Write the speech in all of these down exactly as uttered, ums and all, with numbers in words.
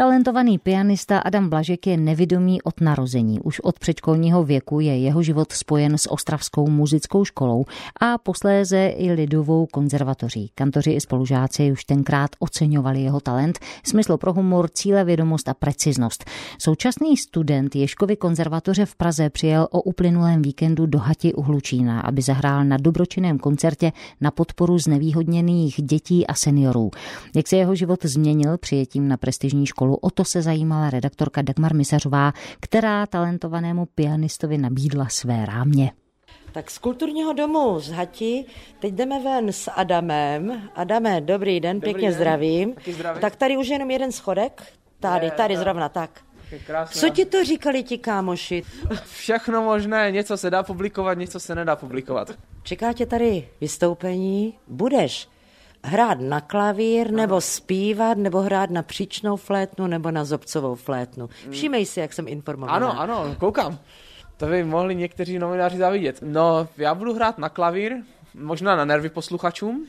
Talentovaný pianista Adam Blažek je nevidomý od narození. Už od předškolního věku je jeho život spojen s Ostravskou muzickou školou a posléze i Lidovou konzervatoří. Kantoři i spolužáci už tenkrát oceňovali jeho talent, smysl pro humor, cílevědomost a preciznost. Současný student Ježkovy konzervatoře v Praze přijel o uplynulém víkendu do Hati u Hlučína, aby zahrál na dobročinném koncertě na podporu znevýhodněných dětí a seniorů. Jak se jeho život změnil přijetím na prestižní školu, o to se zajímala redaktorka Dagmar Misařová, která talentovanému pianistovi nabídla své rámě. Tak z kulturního domu z Hati teď jdeme ven s Adamem. Adame, dobrý den, dobrý pěkně den. Zdravím. Tak tady už jenom jeden schodek. Tady, tady zrovna tak. Co ti to říkali ti kámoši? Všechno možné, něco se dá publikovat, něco se nedá publikovat. Čeká tě tady vystoupení, budeš hrát na klavír, nebo zpívat, nebo hrát na příčnou flétnu, nebo na zobcovou flétnu. Všímej si, jak jsem informovaná. Ano, ano, koukám. To by mohli někteří novináři zavidět. No, já budu hrát na klavír, možná na nervy posluchačům.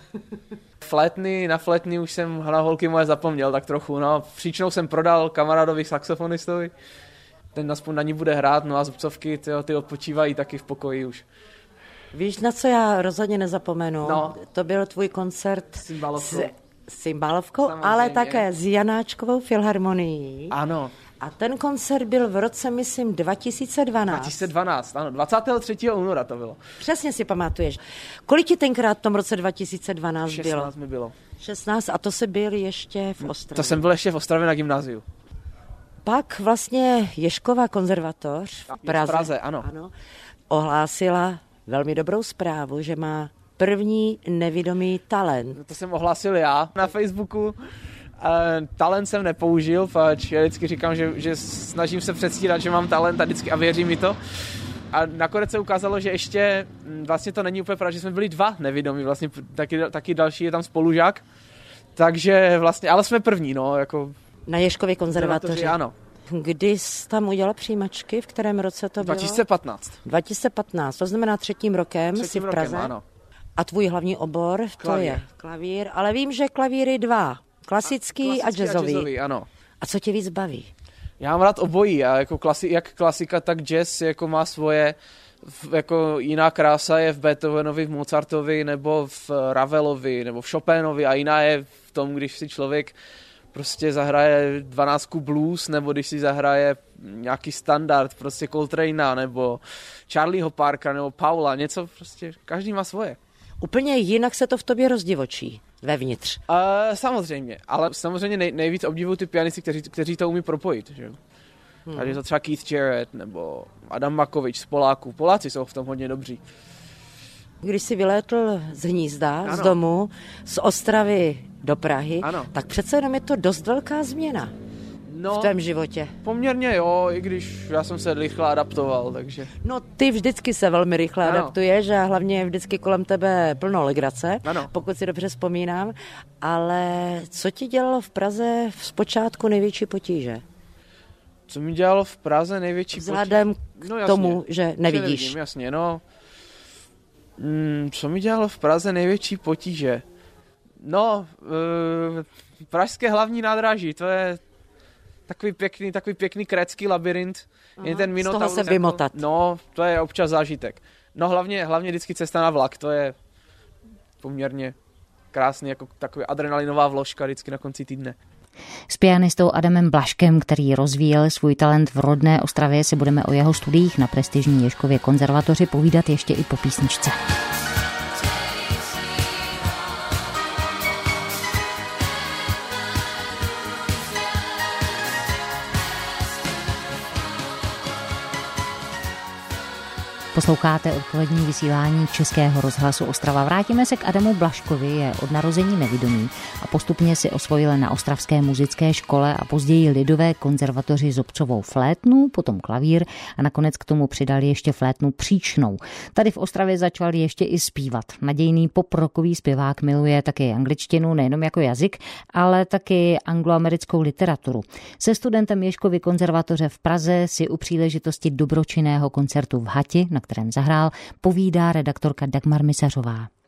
Flétny, na flétny už jsem na holky moje zapomněl tak trochu. No, příčnou jsem prodal kamarádovi saxofonistovi. Ten aspoň na ní bude hrát, no a zobcovky, tyjo, ty odpočívají taky v pokoji už. Víš, na co já rozhodně nezapomenu? No. To byl tvůj koncert s Cymbalovkou, s Cymbalovkou, ale také s Janáčkovou filharmonií. Ano. A ten koncert byl v roce, myslím, dva tisíce dvanáct. dva tisíce dvanáct, ano, dvacátého třetího února to bylo. Přesně si pamatuješ. Kolik ti tenkrát v tom roce dva tisíce dvanáct bylo? šestnáct mi bylo. šestnáct a to se byl ještě v Ostravě. To jsem byl ještě v Ostravě na gymnáziu. Pak vlastně Ježkova konzervatoř v Praze, v Praze ano. ano, ohlásila velmi dobrou zprávu, že má první nevidomý talent. To jsem ohlásil já na Facebooku. Uh, talent jsem nepoužil, pač já vždycky říkám, že, že snažím se předstírat, že mám talent a vždycky a věří mi to. A nakonec se ukázalo, že ještě vlastně to není úplně pravda, že jsme byli dva nevidomí, vlastně taky, taky další je tam spolužák. Takže vlastně, ale jsme první, no, jako... Na Ježkově konzervatoři. Ano. Kdy jsi tam udělal přijímačky, v kterém roce to bylo? dva tisíce patnáct. dva tisíce patnáct, to znamená třetím rokem třetím jsi v Praze. Rokem, ano. A tvůj hlavní obor, klavír. To je klavír, ale vím, že klavíry dva. Klasický a, a jazzový. jazzový. A jazzový, ano. A co tě víc baví? Já mám rád obojí. A jako klasi, jak klasika, tak jazz jako má svoje, jako jiná krása je v Beethovenovi, v Mozartovi, nebo v Ravelovi, nebo v Chopinovi a jiná je v tom, když si člověk prostě zahraje dvanáctku blues, nebo když si zahraje nějaký standard, prostě Coltrane'a, nebo Charlieho Parkera, nebo Paula, něco prostě, každý má svoje. Úplně jinak se to v tobě rozdivočí vevnitř. Uh, samozřejmě, ale samozřejmě nej, nejvíc obdivuju ty pianisti, kteří, kteří to umí propojit. Že? Hmm. Tady je to třeba Keith Jarrett nebo Adam Makovič z Poláků. Poláci jsou v tom hodně dobří. Když jsi vylétl z hnízda, ano. z domu, z Ostravy do Prahy, ano. tak přece jenom je to dost velká změna no, v tvém životě. Poměrně jo, i když já jsem se rychle adaptoval, takže... No ty vždycky se velmi rychle ano. adaptuješ a hlavně je vždycky kolem tebe plno legrace, ano. pokud si dobře vzpomínám, ale co ti dělalo v Praze zpočátku největší potíže? Co mi dělalo v Praze největší potíže? Vzhledem k no, jasně, tomu, že nevidíš. Že nevidím, jasně, no. Hmm, co mi dělalo v Praze největší potíže? No, uh, pražské hlavní nádraží, to je takový pěkný, takový pěkný krécký labirint. Je ten Minotaurus, z toho se vymotat. Jako, no, to je občas zážitek. No hlavně, hlavně vždycky cesta na vlak, to je poměrně krásný, jako taková adrenalinová vložka vždycky na konci týdne. S pianistou Adamem Blažkem, který rozvíjel svůj talent v rodné Ostravě, si budeme o jeho studiích na prestižní Ježkově konzervatoři povídat ještě i po písničce. Posloucháte odpolední vysílání Českého rozhlasu Ostrava. Vrátíme se k Adamu Blažkovi, je od narození nevidomý a postupně si osvojil na Ostravské muzické škole a později Lidové konzervatoři zobcovou flétnu, potom klavír a nakonec k tomu přidal ještě flétnu příčnou. Tady v Ostravě začal ještě i zpívat. Nadějný poprockový zpěvák miluje také angličtinu nejenom jako jazyk, ale taky angloamerickou literaturu. Se studentem Ježkovy konzervatoře v Praze si u příležitosti dobročinného koncertu v Hati, na kterém zahrál, povídá redaktorka Dagmar Misařová.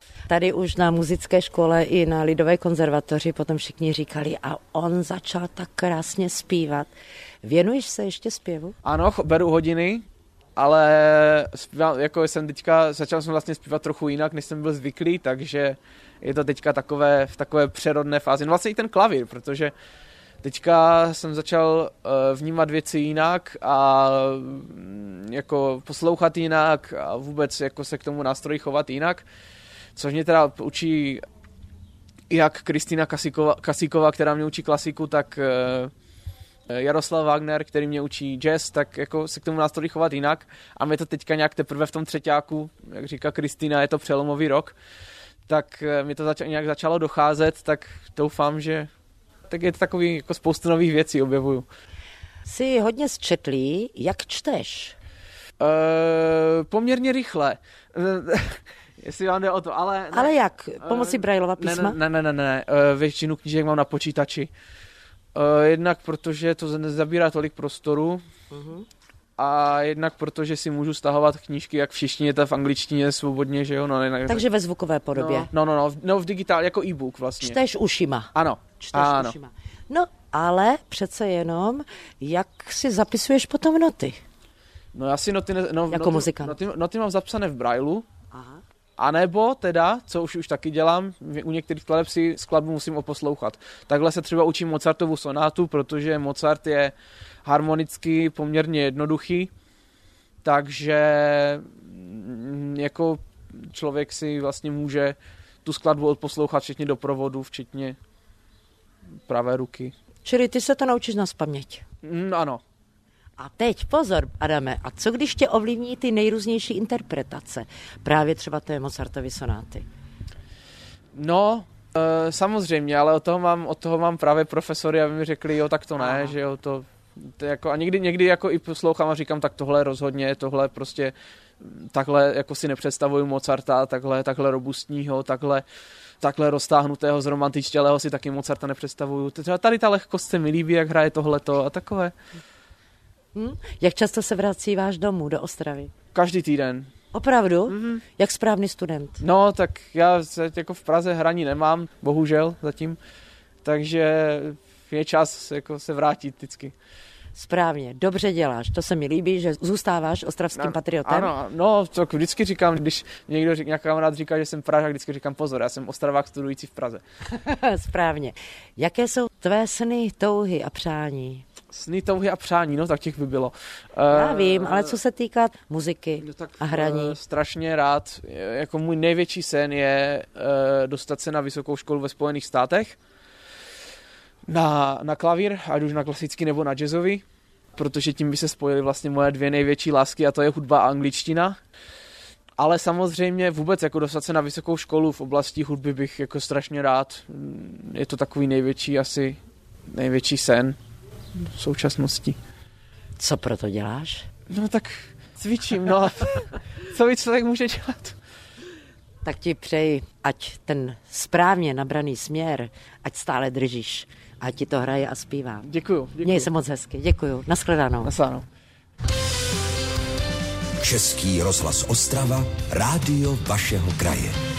Tady už na muzické škole i na Lidové konzervatoři potom všichni říkali, a on začal tak krásně zpívat. Věnuješ se ještě zpěvu? Ano, beru hodiny, ale zpívám, jako jsem teďka, začal jsem vlastně zpívat trochu jinak, než jsem byl zvyklý, takže je to teďka takové, v takové přerodné fázi. No vlastně i ten klavír, protože teďka jsem začal vnímat věci jinak a jako poslouchat jinak a vůbec jako se k tomu nástroji chovat jinak, což mě teda učí jak Kristýna Kasíková, Kasíková, která mě učí klasiku, tak Jaroslav Wagner, který mě učí jazz, tak jako se k tomu nástroji chovat jinak a mě to teďka nějak teprve v tom třeťáku, jak říká Kristýna, je to přelomový rok, tak mi to zač- nějak začalo docházet, tak doufám, že tak je to takový, jako spoustu nových věcí objevuju. Jsi hodně zčetlý, jak čteš? E, poměrně rychle. Jestli vám jde o to, ale... Ne. Ale jak? Pomocí Braillova písma? Ne, ne, ne, ne, ne. Většinu knížek mám na počítači. Jednak protože to nezabírá tolik prostoru uh-huh. a jednak protože si můžu stahovat knížky jak v češtině, tak v angličtině svobodně, že jo. No, ne, Takže ve zvukové podobě. No, no, no, no, no v digitál, jako e-book vlastně. Čteš ušima. Ano. Čteš ano. ušima. No, ale přece jenom, jak si zapisuješ potom noty? No já si noty... Ne, no, jako noty, muzikant. Noty, noty mám zapsané v Braillu. Aha. A nebo teda, co už už taky dělám, u některých skladeb si skladbu musím oposlouchat. Takhle se třeba učím Mozartovu sonátu, protože Mozart je harmonicky poměrně jednoduchý, takže jako člověk si vlastně může tu skladbu odposlouchat včetně doprovodu, včetně pravé ruky. Čili ty se to naučíš nazpaměť? Mm, ano. A teď pozor, Adame, a co když tě ovlivní ty nejrůznější interpretace? Právě třeba té Mozartovy sonáty. No, e, samozřejmě, ale od toho mám, od toho mám právě profesory, aby mi řekli, jo, tak to ne, Aha. že jo, to, to jako, a někdy, někdy jako i poslouchám a říkám, tak tohle rozhodně, tohle prostě, takhle jako si nepředstavuju Mozarta, takhle, takhle robustního, takhle, takhle roztáhnutého, zromantičtělého si taky Mozarta nepředstavuju. Třeba tady ta lehkost se mi líbí, jak hraje tohleto a takové. Hmm? Jak často se vracíváš domů, do Ostravy? Každý týden. Opravdu? Mm-hmm. Jak správný student? No, tak já se jako v Praze hraní nemám, bohužel zatím, takže je čas jako se vrátit vždycky. Správně, dobře děláš, to se mi líbí, že zůstáváš ostravským no, patriotem. Ano, no, to vždycky říkám, když někdo říká, nějaký kamarád říká, že jsem Pražák, vždycky říkám pozor, já jsem Ostravák studující v Praze. Správně. Jaké jsou tvé sny, touhy a přání? Sny, touhy a přání, no tak těch by bylo. Já uh, vím, ale co se týká muziky no, tak, a hraní? Uh, strašně rád, jako můj největší sen je uh, dostat se na vysokou školu ve Spojených státech, na, na klavír, ať už na klasický nebo na jazzový, protože tím by se spojily vlastně moje dvě největší lásky a to je hudba a angličtina. Ale samozřejmě vůbec jako dostat se na vysokou školu v oblasti hudby bych jako strašně rád. Je to takový největší asi největší sen v současnosti. Co proto děláš? No tak cvičím, no. Co by člověk může dělat? Tak ti přeji, ať ten správně nabraný směr, ať stále držíš, ať ti to hraje a zpívá. Děkuju, děkuju. Měj se moc hezky, děkuju. Nashledanou. Nasánou. Český rozhlas Ostrava, rádio vašeho kraje.